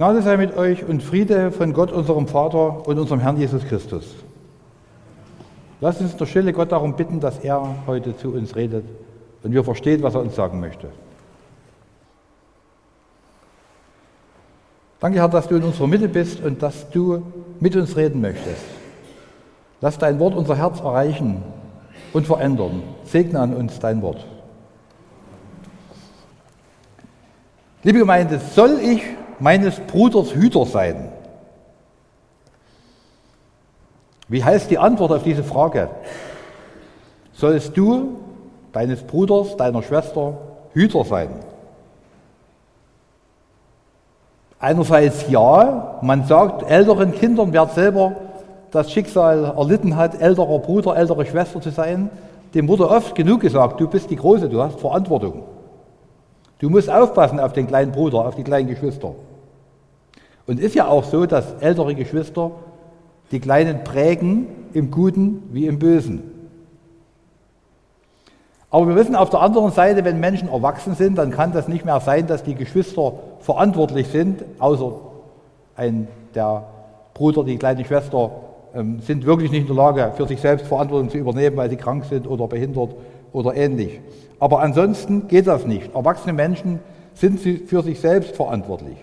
Gnade sei mit euch und Friede von Gott, unserem Vater und unserem Herrn Jesus Christus. Lasst uns in der Stille Gott darum bitten, dass er heute zu uns redet und wir verstehen, was er uns sagen möchte. Danke, Herr, dass du in unserer Mitte bist und dass du mit uns reden möchtest. Lass dein Wort unser Herz erreichen und verändern. Segne an uns dein Wort. Liebe Gemeinde, soll ich meines Bruders Hüter sein? Wie heißt die Antwort auf diese Frage? Sollst du deines Bruders, deiner Schwester Hüter sein? Einerseits ja, man sagt älteren Kindern, wer selber das Schicksal erlitten hat, älterer Bruder, ältere Schwester zu sein, dem wurde oft genug gesagt, du bist die Große, du hast Verantwortung. Du musst aufpassen auf den kleinen Bruder, auf die kleinen Geschwister. Und ist ja auch so, dass ältere Geschwister die Kleinen prägen, im Guten wie im Bösen. Aber wir wissen auf der anderen Seite, wenn Menschen erwachsen sind, dann kann das nicht mehr sein, dass die Geschwister verantwortlich sind, außer der Bruder, die kleine Schwester, sind wirklich nicht in der Lage, für sich selbst Verantwortung zu übernehmen, weil sie krank sind oder behindert oder ähnlich. Aber ansonsten geht das nicht. Erwachsene Menschen sind für sich selbst verantwortlich.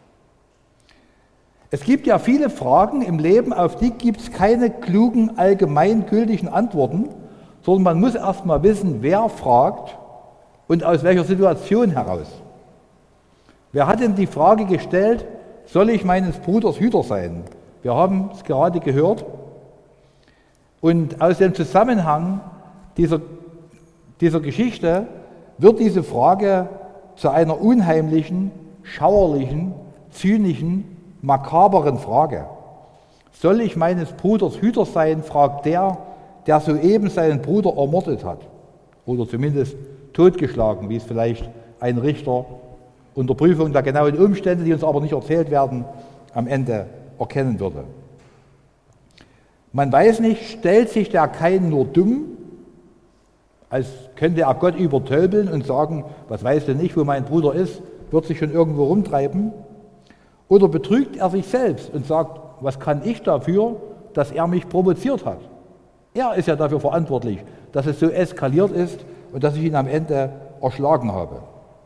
Es gibt ja viele Fragen im Leben, auf die gibt es keine klugen, allgemeingültigen Antworten, sondern man muss erst mal wissen, wer fragt und aus welcher Situation heraus. Wer hat denn die Frage gestellt, soll ich meines Bruders Hüter sein? Wir haben es gerade gehört. Und aus dem Zusammenhang dieser Geschichte wird diese Frage zu einer unheimlichen, schauerlichen, zynischen, makaberen Frage. Soll ich meines Bruders Hüter sein, fragt der soeben seinen Bruder ermordet hat oder zumindest totgeschlagen, wie es vielleicht ein Richter unter Prüfung der genauen Umstände, die uns aber nicht erzählt werden, am Ende erkennen würde. Man weiß nicht, stellt sich der Kain nur dumm, als könnte er Gott übertölpeln und sagen, was weißt du nicht, wo mein Bruder ist, wird sich schon irgendwo rumtreiben, oder betrügt er sich selbst und sagt, was kann ich dafür, dass er mich provoziert hat? Er ist ja dafür verantwortlich, dass es so eskaliert ist und dass ich ihn am Ende erschlagen habe.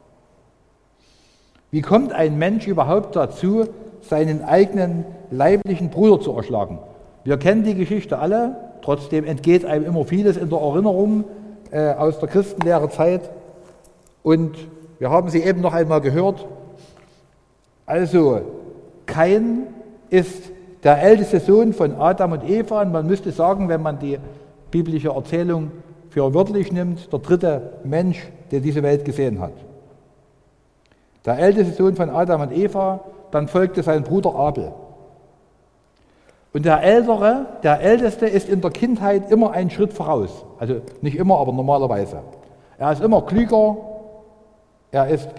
Wie kommt ein Mensch überhaupt dazu, seinen eigenen leiblichen Bruder zu erschlagen? Wir kennen die Geschichte alle, trotzdem entgeht einem immer vieles in der Erinnerung aus der christenleeren Zeit. Und wir haben sie eben noch einmal gehört. Also, Kain ist der älteste Sohn von Adam und Eva, und man müsste sagen, wenn man die biblische Erzählung für wörtlich nimmt, der dritte Mensch, der diese Welt gesehen hat. Der älteste Sohn von Adam und Eva, dann folgte sein Bruder Abel. Und der Älteste ist in der Kindheit immer einen Schritt voraus. Also nicht immer, aber normalerweise. Er ist immer klüger, er ist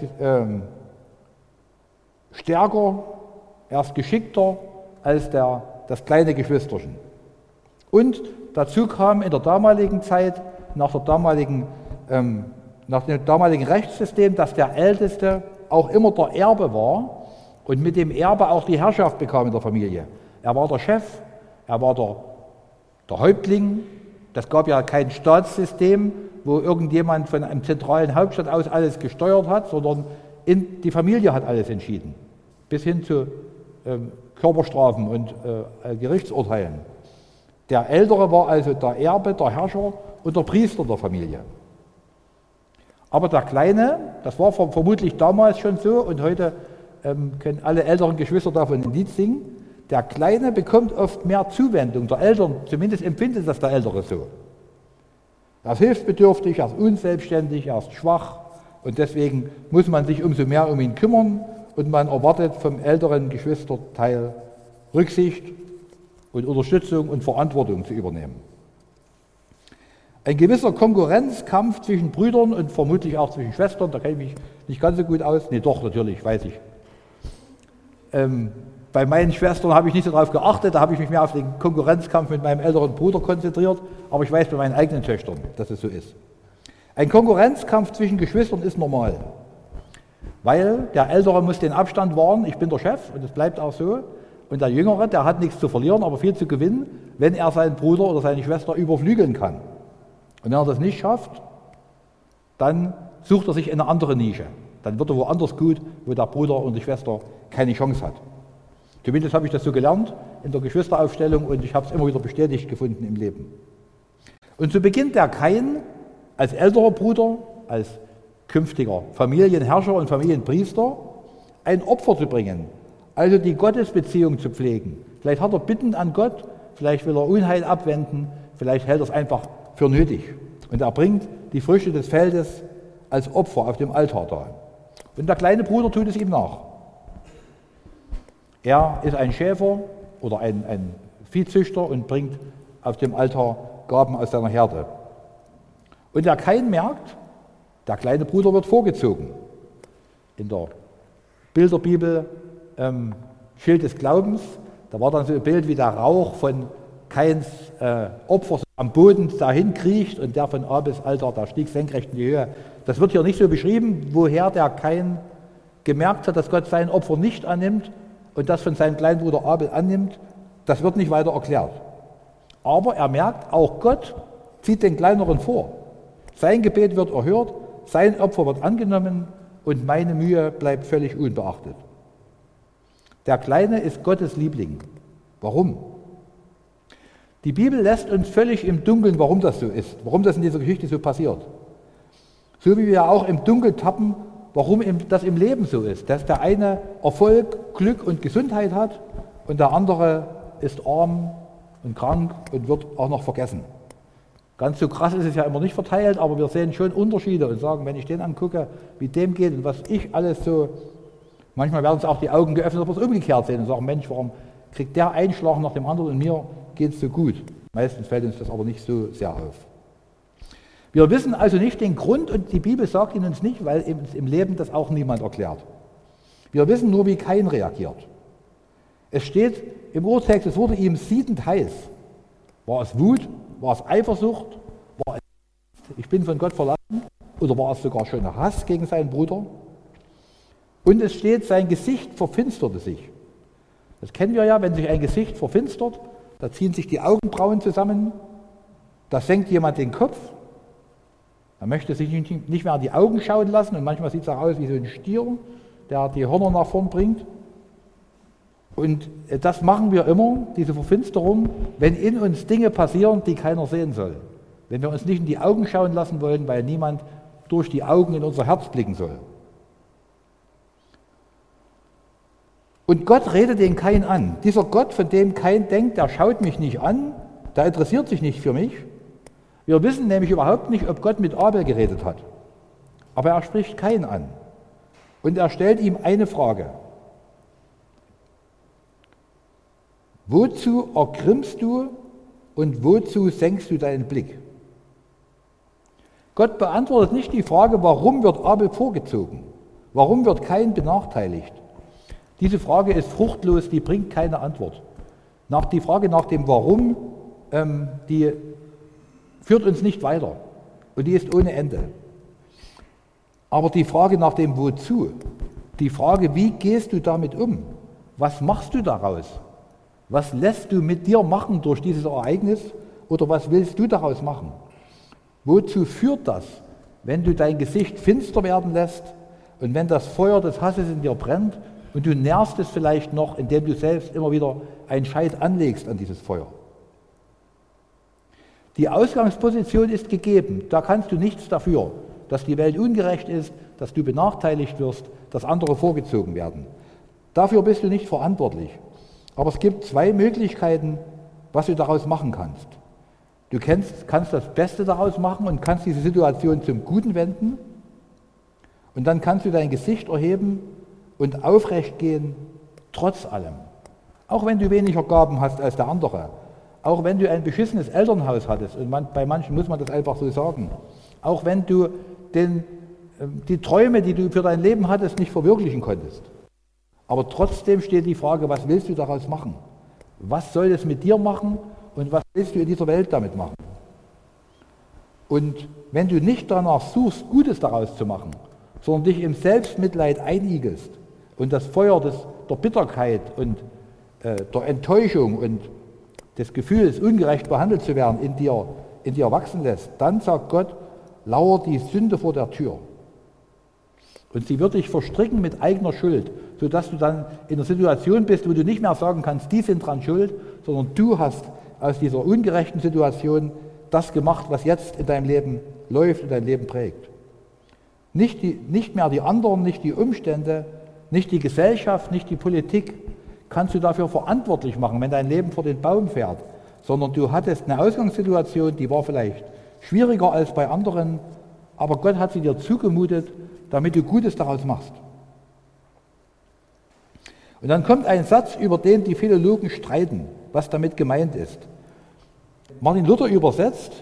stärker, er ist geschickter als das kleine Geschwisterchen. Und dazu kam in der damaligen Zeit, nach dem damaligen Rechtssystem, dass der Älteste auch immer der Erbe war und mit dem Erbe auch die Herrschaft bekam in der Familie. Er war der Chef, er war der Häuptling. Das gab ja kein Staatssystem, wo irgendjemand von einem zentralen Hauptstadt aus alles gesteuert hat, sondern die Familie hat alles entschieden, bis hin zu Körperstrafen und Gerichtsurteilen. Der Ältere war also der Erbe, der Herrscher und der Priester der Familie. Aber der Kleine, das war vermutlich damals schon so und heute können alle älteren Geschwister davon ein Lied singen, der Kleine bekommt oft mehr Zuwendung der Eltern, zumindest empfindet das der Ältere so. Er ist hilfsbedürftig, er ist unselbstständig, er ist schwach und deswegen muss man sich umso mehr um ihn kümmern und man erwartet vom älteren Geschwisterteil Rücksicht und Unterstützung und Verantwortung zu übernehmen. Ein gewisser Konkurrenzkampf zwischen Brüdern und vermutlich auch zwischen Schwestern, da kenne ich mich nicht ganz so gut aus. Nee, doch, natürlich, weiß ich. Bei meinen Schwestern habe ich nicht so darauf geachtet, da habe ich mich mehr auf den Konkurrenzkampf mit meinem älteren Bruder konzentriert, aber ich weiß bei meinen eigenen Töchtern, dass es so ist. Ein Konkurrenzkampf zwischen Geschwistern ist normal. Weil der Ältere muss den Abstand wahren, ich bin der Chef und es bleibt auch so. Und der Jüngere, der hat nichts zu verlieren, aber viel zu gewinnen, wenn er seinen Bruder oder seine Schwester überflügeln kann. Und wenn er das nicht schafft, dann sucht er sich eine andere Nische. Dann wird er woanders gut, wo der Bruder und die Schwester keine Chance hat. Zumindest habe ich das so gelernt in der Geschwisteraufstellung und ich habe es immer wieder bestätigt gefunden im Leben. Und so beginnt der Kain als älterer Bruder, als künftiger Familienherrscher und Familienpriester, ein Opfer zu bringen, also die Gottesbeziehung zu pflegen. Vielleicht hat er Bitten an Gott, vielleicht will er Unheil abwenden, vielleicht hält er es einfach für nötig. Und er bringt die Früchte des Feldes als Opfer auf dem Altar dar. Und der kleine Bruder tut es ihm nach. Er ist ein Schäfer oder ein Viehzüchter und bringt auf dem Altar Gaben aus seiner Herde. Und der Kain merkt, der kleine Bruder wird vorgezogen. In der Bilderbibel Schild des Glaubens, da war dann so ein Bild, wie der Rauch von Kains Opfer am Boden dahin kriecht und der von Abels Altar, der stieg senkrecht in die Höhe. Das wird hier nicht so beschrieben, woher der Kain gemerkt hat, dass Gott sein Opfer nicht annimmt und das von seinem kleinen Bruder Abel annimmt. Das wird nicht weiter erklärt. Aber er merkt, auch Gott zieht den Kleineren vor. Sein Gebet wird erhört, sein Opfer wird angenommen und meine Mühe bleibt völlig unbeachtet. Der Kleine ist Gottes Liebling. Warum? Die Bibel lässt uns völlig im Dunkeln, warum das so ist, warum das in dieser Geschichte so passiert. So wie wir auch im Dunkeln tappen, warum das im Leben so ist, dass der eine Erfolg, Glück und Gesundheit hat und der andere ist arm und krank und wird auch noch vergessen. Ganz so krass ist es ja immer nicht verteilt, aber wir sehen schon Unterschiede und sagen, wenn ich den angucke, wie dem geht und was ich alles so, manchmal werden uns auch die Augen geöffnet, aber es umgekehrt sehen und sagen, Mensch, warum kriegt der einen Schlag nach dem anderen und mir geht es so gut. Meistens fällt uns das aber nicht so sehr auf. Wir wissen also nicht den Grund und die Bibel sagt ihn uns nicht, weil im Leben das auch niemand erklärt. Wir wissen nur, wie Kain reagiert. Es steht im Urtext, es wurde ihm siedend heiß. War es Wut? War es Eifersucht? War es ich bin von Gott verlassen? Oder war es sogar schon Hass gegen seinen Bruder? Und es steht, sein Gesicht verfinsterte sich. Das kennen wir ja, wenn sich ein Gesicht verfinstert, da ziehen sich die Augenbrauen zusammen, da senkt jemand den Kopf, er möchte sich nicht mehr an die Augen schauen lassen und manchmal sieht es auch aus wie so ein Stier, der die Hörner nach vorn bringt. Und das machen wir immer, diese Verfinsterung, wenn in uns Dinge passieren, die keiner sehen soll. Wenn wir uns nicht in die Augen schauen lassen wollen, weil niemand durch die Augen in unser Herz blicken soll. Und Gott redet den Kain an. Dieser Gott, von dem Kain denkt, der schaut mich nicht an, der interessiert sich nicht für mich. Wir wissen nämlich überhaupt nicht, ob Gott mit Abel geredet hat. Aber er spricht Kain an. Und er stellt ihm eine Frage. Wozu ergrimmst du und wozu senkst du deinen Blick? Gott beantwortet nicht die Frage, warum wird Abel vorgezogen? Warum wird Kain benachteiligt? Diese Frage ist fruchtlos, die bringt keine Antwort. Die Frage nach dem Warum, die führt uns nicht weiter und die ist ohne Ende. Aber die Frage nach dem Wozu, die Frage, wie gehst du damit um? Was machst du daraus? Was lässt du mit dir machen durch dieses Ereignis oder was willst du daraus machen? Wozu führt das, wenn du dein Gesicht finster werden lässt und wenn das Feuer des Hasses in dir brennt und du nährst es vielleicht noch, indem du selbst immer wieder einen Scheit anlegst an dieses Feuer? Die Ausgangsposition ist gegeben, da kannst du nichts dafür, dass die Welt ungerecht ist, dass du benachteiligt wirst, dass andere vorgezogen werden. Dafür bist du nicht verantwortlich. Aber es gibt zwei Möglichkeiten, was du daraus machen kannst. Du kannst das Beste daraus machen und kannst diese Situation zum Guten wenden. Und dann kannst du dein Gesicht erheben und aufrecht gehen, trotz allem. Auch wenn du weniger Gaben hast als der andere. Auch wenn du ein beschissenes Elternhaus hattest. Und bei manchen muss man das einfach so sagen. Auch wenn du die Träume, die du für dein Leben hattest, nicht verwirklichen konntest. Aber trotzdem steht die Frage, was willst du daraus machen? Was soll es mit dir machen und was willst du in dieser Welt damit machen? Und wenn du nicht danach suchst, Gutes daraus zu machen, sondern dich im Selbstmitleid einigelst und das Feuer der Bitterkeit und der Enttäuschung und des Gefühls, ungerecht behandelt zu werden, in dir wachsen lässt, dann sagt Gott, lauert die Sünde vor der Tür. Und sie wird dich verstricken mit eigener Schuld, sodass du dann in einer Situation bist, wo du nicht mehr sagen kannst, die sind dran schuld, sondern du hast aus dieser ungerechten Situation das gemacht, was jetzt in deinem Leben läuft und dein Leben prägt. Nicht mehr die anderen, nicht die Umstände, nicht die Gesellschaft, nicht die Politik kannst du dafür verantwortlich machen, wenn dein Leben vor den Baum fährt, sondern du hattest eine Ausgangssituation, die war vielleicht schwieriger als bei anderen, aber Gott hat sie dir zugemutet, damit du Gutes daraus machst. Und dann kommt ein Satz, über den die Philologen streiten, was damit gemeint ist. Martin Luther übersetzt,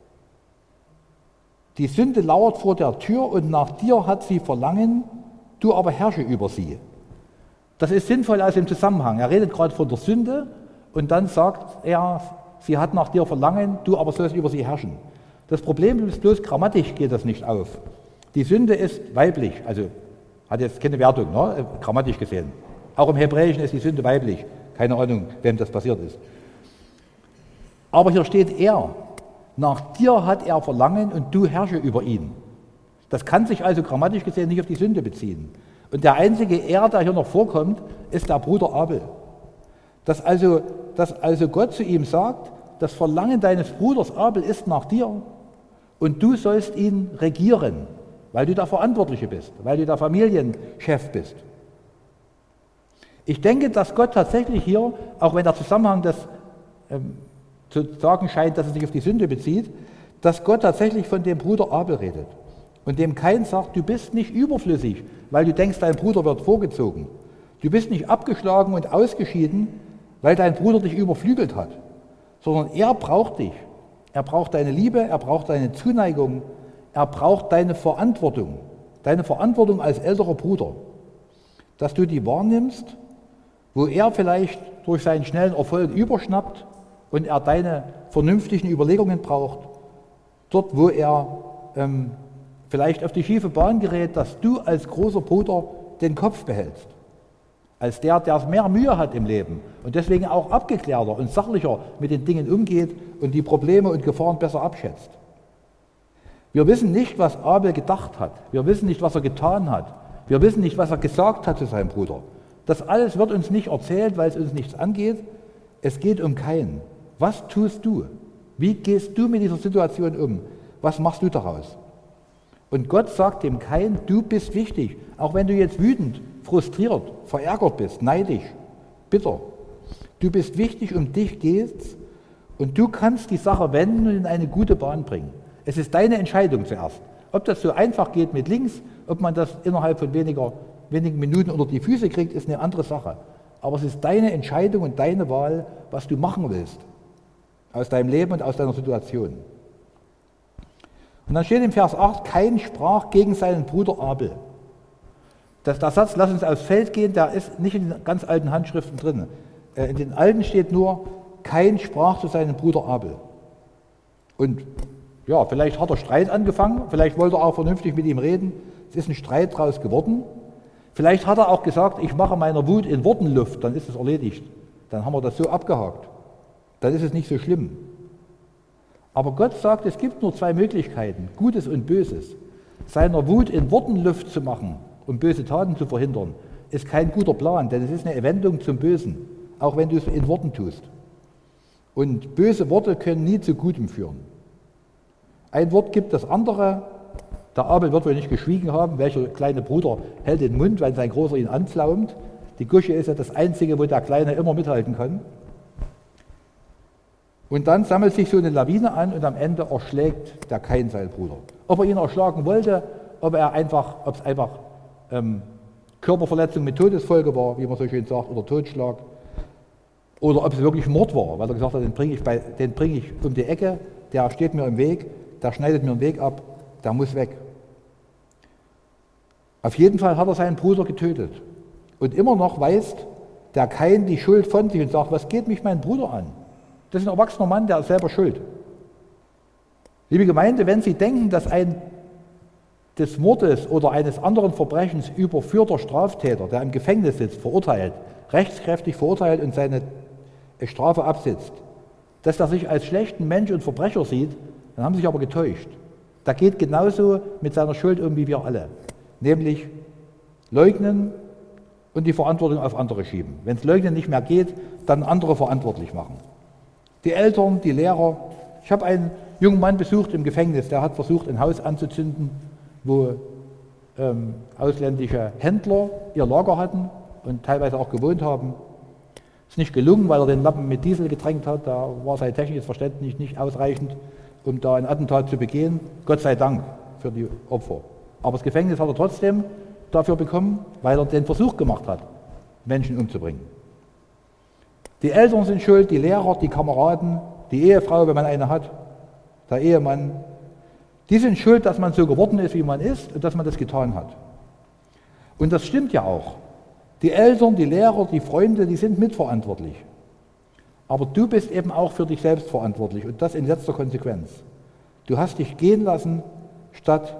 die Sünde lauert vor der Tür und nach dir hat sie Verlangen, du aber herrsche über sie. Das ist sinnvoll aus dem Zusammenhang. Er redet gerade von der Sünde und dann sagt er, sie hat nach dir Verlangen, du aber sollst über sie herrschen. Das Problem ist bloß, grammatisch geht das nicht auf. Die Sünde ist weiblich, also hat jetzt keine Wertung, ne? Grammatisch gesehen. Auch im Hebräischen ist die Sünde weiblich. Keine Ahnung, wem das passiert ist. Aber hier steht er. Nach dir hat er Verlangen und du herrsche über ihn. Das kann sich also grammatisch gesehen nicht auf die Sünde beziehen. Und der einzige Er, der hier noch vorkommt, ist der Bruder Abel. Dass also Gott zu ihm sagt, das Verlangen deines Bruders Abel ist nach dir und du sollst ihn regieren, weil du der Verantwortliche bist, weil du der Familienchef bist. Ich denke, dass Gott tatsächlich hier, auch wenn der Zusammenhang das zu sagen scheint, dass es sich auf die Sünde bezieht, dass Gott tatsächlich von dem Bruder Abel redet und dem Kain sagt, du bist nicht überflüssig, weil du denkst, dein Bruder wird vorgezogen. Du bist nicht abgeschlagen und ausgeschieden, weil dein Bruder dich überflügelt hat, sondern er braucht dich. Er braucht deine Liebe, er braucht deine Zuneigung, er braucht deine Verantwortung als älterer Bruder, dass du die wahrnimmst, wo er vielleicht durch seinen schnellen Erfolg überschnappt und er deine vernünftigen Überlegungen braucht, dort wo er vielleicht auf die schiefe Bahn gerät, dass du als großer Bruder den Kopf behältst, als der mehr Mühe hat im Leben und deswegen auch abgeklärter und sachlicher mit den Dingen umgeht und die Probleme und Gefahren besser abschätzt. Wir wissen nicht, was Abel gedacht hat. Wir wissen nicht, was er getan hat. Wir wissen nicht, was er gesagt hat zu seinem Bruder. Das alles wird uns nicht erzählt, weil es uns nichts angeht. Es geht um Kain. Was tust du? Wie gehst du mit dieser Situation um? Was machst du daraus? Und Gott sagt dem Kain, du bist wichtig, auch wenn du jetzt wütend, frustriert, verärgert bist, neidisch, bitter. Du bist wichtig, um dich geht's und du kannst die Sache wenden und in eine gute Bahn bringen. Es ist deine Entscheidung zuerst. Ob das so einfach geht mit links, ob man das innerhalb von wenigen Minuten unter die Füße kriegt, ist eine andere Sache. Aber es ist deine Entscheidung und deine Wahl, was du machen willst aus deinem Leben und aus deiner Situation. Und dann steht im Vers 8, Kain sprach gegen seinen Bruder Abel. Der Satz, lass uns aufs Feld gehen, der ist nicht in den ganz alten Handschriften drin. In den alten steht nur, Kain sprach zu seinem Bruder Abel. Und ja, vielleicht hat er Streit angefangen, vielleicht wollte er auch vernünftig mit ihm reden. Es ist ein Streit daraus geworden. Vielleicht hat er auch gesagt, ich mache meiner Wut in Worten Luft, dann ist es erledigt. Dann haben wir das so abgehakt. Dann ist es nicht so schlimm. Aber Gott sagt, es gibt nur zwei Möglichkeiten, Gutes und Böses. Seiner Wut in Worten Luft zu machen, um böse Taten zu verhindern, ist kein guter Plan, denn es ist eine Wendung zum Bösen, auch wenn du es in Worten tust. Und böse Worte können nie zu Gutem führen. Ein Wort gibt das andere. Der Abel wird wohl nicht geschwiegen haben. Welcher kleine Bruder hält den Mund, weil sein Großer ihn anpflaumt? Die Gusche ist ja das Einzige, wo der Kleine immer mithalten kann. Und dann sammelt sich so eine Lawine an und am Ende erschlägt der Kain seinen Bruder. Ob er ihn erschlagen wollte, ob es einfach Körperverletzung mit Todesfolge war, wie man so schön sagt, oder Totschlag, oder ob es wirklich Mord war, weil er gesagt hat, den bringe ich um die Ecke, der steht mir im Weg, der schneidet mir den Weg ab, der muss weg. Auf jeden Fall hat er seinen Bruder getötet. Und immer noch weist der Kain die Schuld von sich und sagt, was geht mich mein Bruder an? Das ist ein erwachsener Mann, der ist selber schuld. Liebe Gemeinde, wenn Sie denken, dass des Mordes oder eines anderen Verbrechens überführter Straftäter, der im Gefängnis sitzt, verurteilt, rechtskräftig verurteilt und seine Strafe absitzt, dass er sich als schlechten Mensch und Verbrecher sieht, dann haben sie sich aber getäuscht. Der geht genauso mit seiner Schuld um wie wir alle, nämlich leugnen und die Verantwortung auf andere schieben. Wenn es Leugnen nicht mehr geht, dann andere verantwortlich machen. Die Eltern, die Lehrer. Ich habe einen jungen Mann besucht im Gefängnis, der hat versucht, ein Haus anzuzünden, wo ausländische Händler ihr Lager hatten und teilweise auch gewohnt haben. Ist nicht gelungen, weil er den Lappen mit Diesel getränkt hat. Da war sein technisches Verständnis nicht ausreichend, um da ein Attentat zu begehen. Gott sei Dank für die Opfer. Aber das Gefängnis hat er trotzdem dafür bekommen, weil er den Versuch gemacht hat, Menschen umzubringen. Die Eltern sind schuld, die Lehrer, die Kameraden, die Ehefrau, wenn man eine hat, der Ehemann. Die sind schuld, dass man so geworden ist, wie man ist und dass man das getan hat. Und das stimmt ja auch. Die Eltern, die Lehrer, die Freunde, die sind mitverantwortlich. Aber du bist eben auch für dich selbst verantwortlich und das in letzter Konsequenz. Du hast dich gehen lassen, statt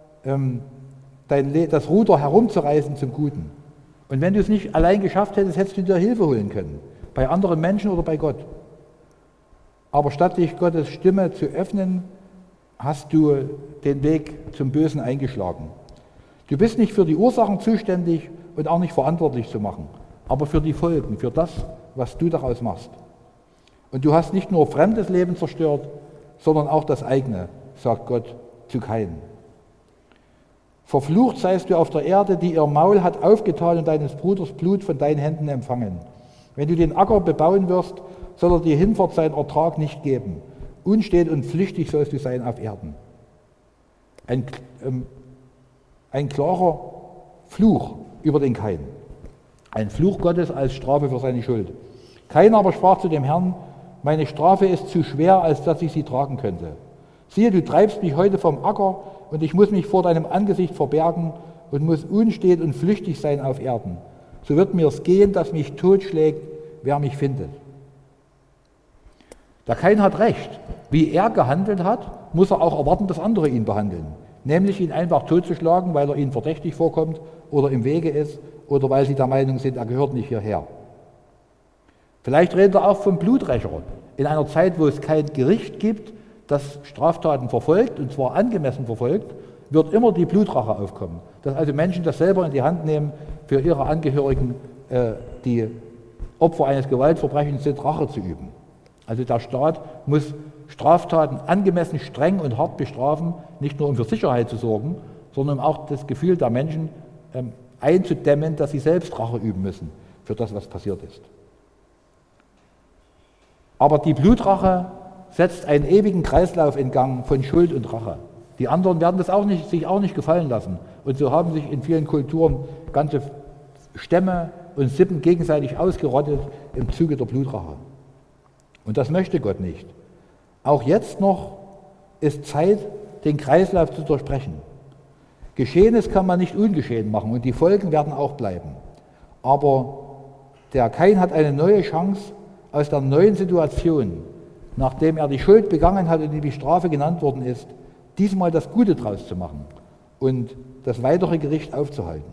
das Ruder herumzureißen zum Guten. Und wenn du es nicht allein geschafft hättest, hättest du dir Hilfe holen können. Bei anderen Menschen oder bei Gott. Aber statt dich Gottes Stimme zu öffnen, hast du den Weg zum Bösen eingeschlagen. Du bist nicht für die Ursachen zuständig und auch nicht verantwortlich zu machen, aber für die Folgen, für das, was du daraus machst. Und du hast nicht nur fremdes Leben zerstört, sondern auch das eigene, sagt Gott zu Kain. Verflucht seist du auf der Erde, die ihr Maul hat aufgetan und deines Bruders Blut von deinen Händen empfangen. Wenn du den Acker bebauen wirst, soll er dir hinfort seinen Ertrag nicht geben. Unstet und flüchtig sollst du sein auf Erden. Ein klarer Fluch über den Kain. Ein Fluch Gottes als Strafe für seine Schuld. Kain aber sprach zu dem Herrn: Meine Strafe ist zu schwer, als dass ich sie tragen könnte. Siehe, du treibst mich heute vom Acker und ich muss mich vor deinem Angesicht verbergen und muss unstet und flüchtig sein auf Erden. So wird mir's gehen, dass mich totschlägt, wer mich findet. Der Kain hat recht. Wie er gehandelt hat, muss er auch erwarten, dass andere ihn behandeln. Nämlich ihn einfach totzuschlagen, weil er ihnen verdächtig vorkommt oder im Wege ist oder weil sie der Meinung sind, er gehört nicht hierher. Vielleicht redet er auch vom Bluträcher. In einer Zeit, wo es kein Gericht gibt, das Straftaten verfolgt, und zwar angemessen verfolgt, wird immer die Blutrache aufkommen. Dass also Menschen das selber in die Hand nehmen, für ihre Angehörigen, die Opfer eines Gewaltverbrechens sind, Rache zu üben. Also der Staat muss Straftaten angemessen streng und hart bestrafen, nicht nur um für Sicherheit zu sorgen, sondern um auch das Gefühl der Menschen einzudämmen, dass sie selbst Rache üben müssen für das, was passiert ist. Aber die Blutrache setzt einen ewigen Kreislauf in Gang von Schuld und Rache. Die anderen werden das sich auch nicht gefallen lassen. Und so haben sich in vielen Kulturen ganze Stämme und Sippen gegenseitig ausgerottet im Zuge der Blutrache. Und das möchte Gott nicht. Auch jetzt noch ist Zeit, den Kreislauf zu durchbrechen. Geschehenes kann man nicht ungeschehen machen und die Folgen werden auch bleiben. Aber der Kain hat eine neue Chance, aus der neuen Situation, nachdem er die Schuld begangen hat und die Strafe genannt worden ist, diesmal das Gute draus zu machen und das weitere Gericht aufzuhalten.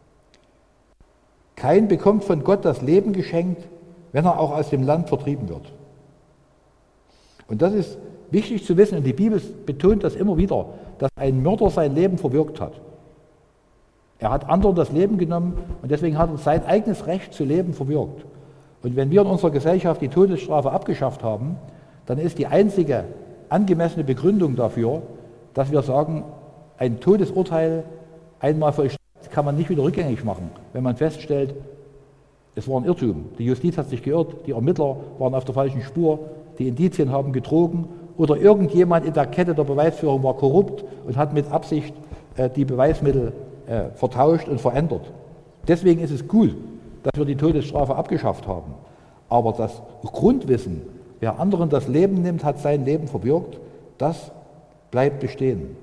Kain bekommt von Gott das Leben geschenkt, wenn er auch aus dem Land vertrieben wird. Und das ist wichtig zu wissen, und die Bibel betont das immer wieder, dass ein Mörder sein Leben verwirkt hat. Er hat anderen das Leben genommen und deswegen hat er sein eigenes Recht zu leben verwirkt. Und wenn wir in unserer Gesellschaft die Todesstrafe abgeschafft haben, dann ist die einzige angemessene Begründung dafür, dass wir sagen, ein Todesurteil einmal vollstreckt kann man nicht wieder rückgängig machen, wenn man feststellt, es war ein Irrtum. Die Justiz hat sich geirrt, die Ermittler waren auf der falschen Spur, die Indizien haben getrogen oder irgendjemand in der Kette der Beweisführung war korrupt und hat mit Absicht die Beweismittel vertauscht und verändert. Deswegen ist es gut, dass wir die Todesstrafe abgeschafft haben. Aber das Grundwissen, wer anderen das Leben nimmt, hat sein Leben verwirkt, das bleibt bestehen.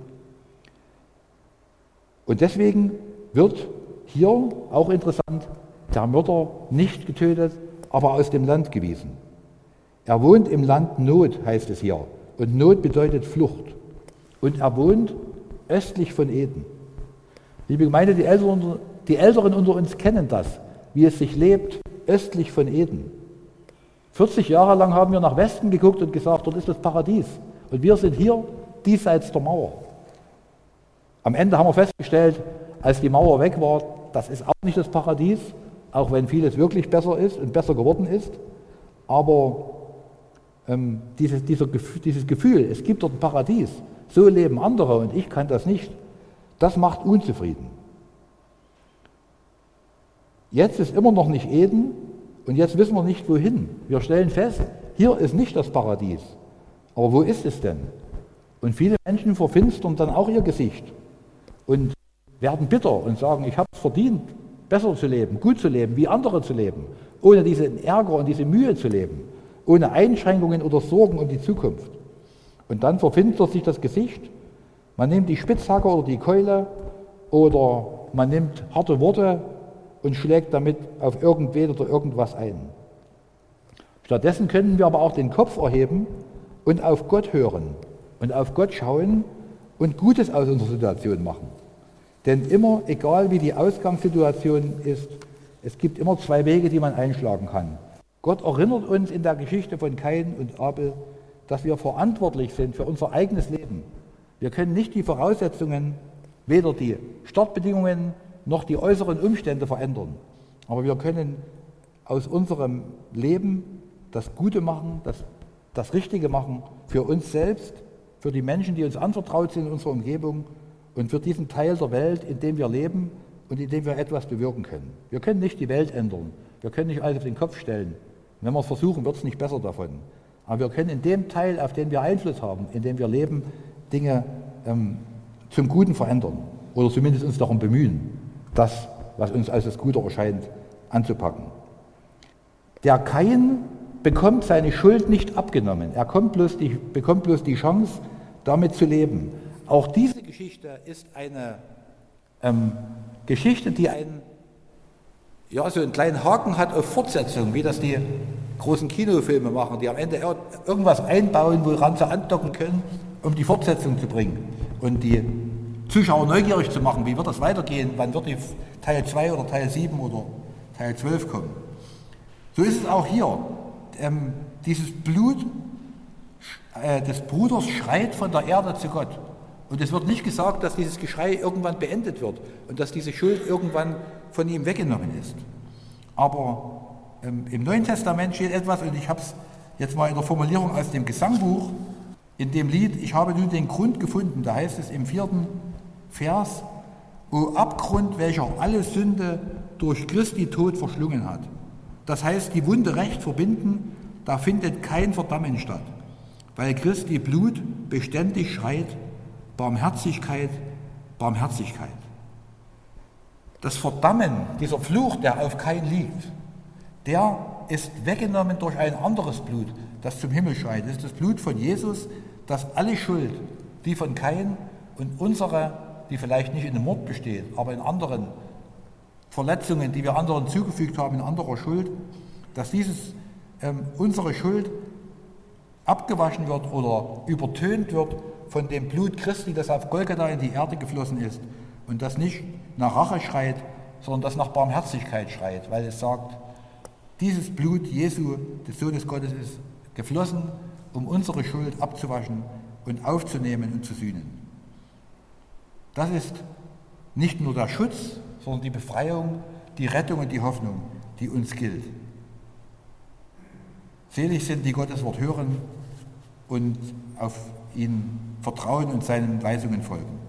Und deswegen wird hier, auch interessant, der Mörder nicht getötet, aber aus dem Land gewiesen. Er wohnt im Land Not, heißt es hier. Und Not bedeutet Flucht. Und er wohnt östlich von Eden. Liebe Gemeinde, die Älteren unter uns kennen das, wie es sich lebt, östlich von Eden. 40 Jahre lang haben wir nach Westen geguckt und gesagt, dort ist das Paradies. Und wir sind hier diesseits der Mauer. Am Ende haben wir festgestellt, als die Mauer weg war, das ist auch nicht das Paradies, auch wenn vieles wirklich besser ist und besser geworden ist. Aber dieses Gefühl, es gibt dort ein Paradies, so leben andere und ich kann das nicht, das macht unzufrieden. Jetzt ist immer noch nicht Eden und jetzt wissen wir nicht, wohin. Wir stellen fest, hier ist nicht das Paradies. Aber wo ist es denn? Und viele Menschen verfinstern dann auch ihr Gesicht und werden bitter und sagen, ich habe es verdient, besser zu leben, gut zu leben, wie andere zu leben, ohne diesen Ärger und diese Mühe zu leben, ohne Einschränkungen oder Sorgen um die Zukunft. Und dann verfinstert sich das Gesicht. Man nimmt die Spitzhacke oder die Keule oder man nimmt harte Worte und schlägt damit auf irgendwen oder irgendwas ein. Stattdessen können wir aber auch den Kopf erheben und auf Gott hören und auf Gott schauen und Gutes aus unserer Situation machen. Denn immer, egal wie die Ausgangssituation ist, es gibt immer zwei Wege, die man einschlagen kann. Gott erinnert uns in der Geschichte von Kain und Abel, dass wir verantwortlich sind für unser eigenes Leben. Wir können nicht die Voraussetzungen, weder die Startbedingungen noch die äußeren Umstände verändern. Aber wir können aus unserem Leben das Gute machen, das Richtige machen für uns selbst, für die Menschen, die uns anvertraut sind in unserer Umgebung und für diesen Teil der Welt, in dem wir leben und in dem wir etwas bewirken können. Wir können nicht die Welt ändern, wir können nicht alles auf den Kopf stellen. Wenn wir es versuchen, wird es nicht besser davon. Aber wir können in dem Teil, auf den wir Einfluss haben, in dem wir leben, Dinge zum Guten verändern oder zumindest uns darum bemühen, das, was uns als das Gute erscheint, anzupacken. Der Kain bekommt seine Schuld nicht abgenommen. Er bekommt bloß die Chance, damit zu leben. Auch diese Geschichte ist eine Geschichte, die so einen kleinen Haken hat auf Fortsetzung, wie das die großen Kinofilme machen, die am Ende irgendwas einbauen, woran sie andocken können, um die Fortsetzung zu bringen und die Zuschauer neugierig zu machen, wie wird das weitergehen, wann wird die Teil 2 oder Teil 7 oder Teil 12 kommen. So ist es auch hier. Dieses Blut des Bruders schreit von der Erde zu Gott. Und es wird nicht gesagt, dass dieses Geschrei irgendwann beendet wird und dass diese Schuld irgendwann von ihm weggenommen ist. Aber im Neuen Testament steht etwas, und ich habe es jetzt mal in der Formulierung aus dem Gesangbuch, in dem Lied, ich habe nun den Grund gefunden, da heißt es im 4. Vers, O Abgrund, welcher alle Sünde durch Christi Tod verschlungen hat. Das heißt, die Wunde recht verbinden, da findet kein Verdammen statt, weil Christi Blut beständig schreit, Barmherzigkeit, Barmherzigkeit. Das Verdammen, dieser Fluch, der auf Kain liegt, der ist weggenommen durch ein anderes Blut, das zum Himmel schreit. Das ist das Blut von Jesus, das alle Schuld, die von Kain und unsere, die vielleicht nicht in einem Mord besteht, aber in anderen Verletzungen, die wir anderen zugefügt haben, in anderer Schuld, dass unsere Schuld abgewaschen wird oder übertönt wird von dem Blut Christi, das auf Golgatha in die Erde geflossen ist und das nicht nach Rache schreit, sondern das nach Barmherzigkeit schreit, weil es sagt, dieses Blut Jesu, des Sohnes Gottes, ist geflossen, um unsere Schuld abzuwaschen und aufzunehmen und zu sühnen. Das ist nicht nur der Schutz, sondern die Befreiung, die Rettung und die Hoffnung, die uns gilt. Selig sind, die Gottes Wort hören und auf ihn vertrauen und seinen Weisungen folgen.